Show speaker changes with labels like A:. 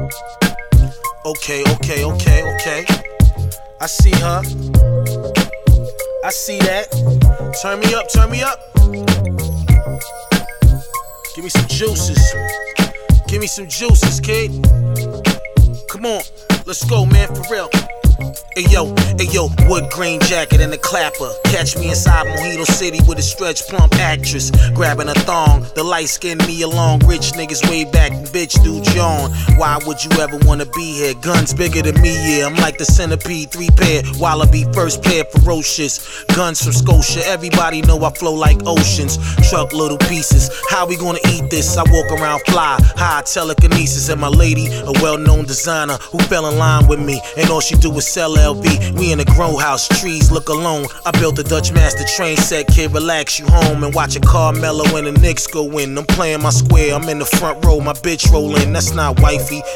A: Okay. I see her. I see that. Turn me up. Give me some juices, kid. Come on, let's go, man, for real. Ayo, wood grain jacket and a clapper. Catch me inside Mojito City with a stretch plump actress. Grabbing a thong, the light skinned me along. Rich niggas way back, bitch, dude, John. Why would you ever wanna be here? Guns bigger than me, yeah. I'm like the centipede, 3 pair. Wallaby, first pair, ferocious. Guns from Scotia, everybody know I flow like oceans. Truck little pieces, how we gonna eat this? I walk around fly, high telekinesis. And my lady, a well-known designer who fell in line with me. And all she do is sell LV. We in a grow house, trees look alone. I built a Dutch master train set, kid, relax you home and watch a car mellow when the Knicks go in. I'm playing my square, I'm in the front row, my bitch rollin', that's not wifey.